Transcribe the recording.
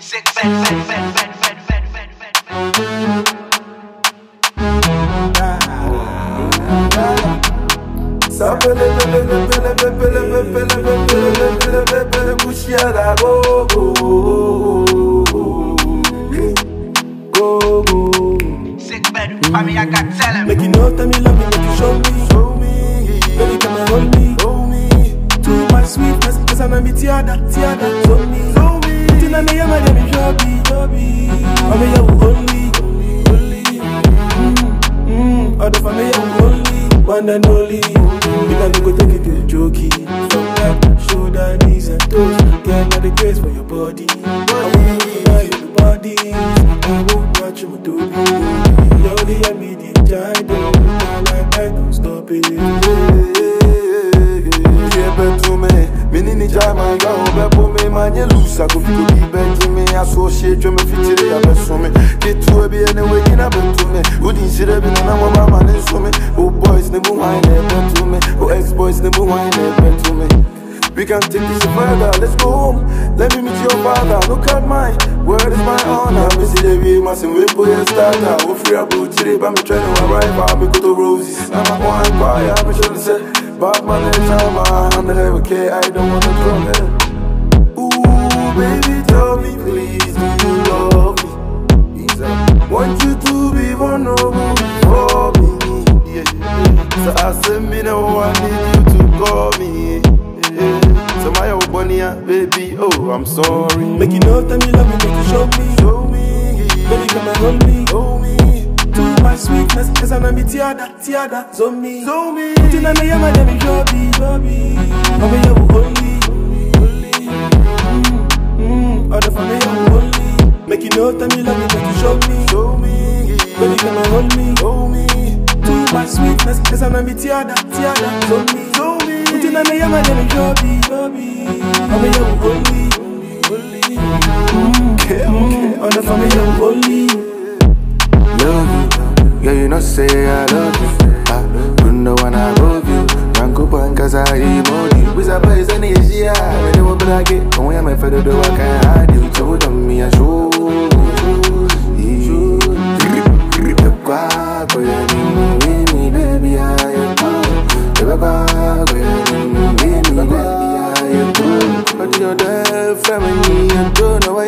Make you know, tell me love me, make you show me. Baby, come and hold me. Too much sweetness, cause I'm a tiada. Show me. Tina me, I'm a demi hobby. I'm a only. Other for me, I'm only. One and only. Because you go take it to the jokey. From head, shoulder, knees and toes. Girl, not the grace for your body. I want you to your body. I won't watch you do me. You're the immediate child. I don't stop it. Yeah, but to me, Minini Jama, go me, man, you lose. I could be back to me, associate you, me fit it, I bet to me. Get to be anyway, in a bed to me. Who didn't see the bin and my man is to me. Oh, boys, never wine, bet to me. Oh, ex-boys, never wine, bet to me. We can take this further, let's go home. Let me meet your father, look at mine. Word is my honor. Me see the way, my sin, we put a starter. Oh, free about today, but me trying to arrive. I'm go to Roses. I'm a one choir, I'm sure to say. Bad man, I'm the heavy K, I don't wanna drum it. Ooh, baby, tell me, please, do you love me? Want you to be vulnerable for me. Yeah. So I said, me no one need you to call me. So my old bunny, baby, oh, I'm sorry. Make you know, tell me love me, make you show me. Baby, come and hold me. Too much sweetness, cause I'm a tiada. Show me. Tina me, I'm a demi hobby. I'm a only. Other for me, I'm only. Make you know, tell me love me, make you show me. Baby, come and hold me. Too much sweetness, cause I'm a tiada. Show me. Tina me, I'm a demi hobby. I'm a only. Other for me, I'm only. Love you, yeah, you know say I love you. I don't know when I love you. Ranko cause I emoji. We surprise any year. When they won't like it, when I'm a feather, do I can't hide you. So don't me a show. Baby, I am but you're there, family, I don't know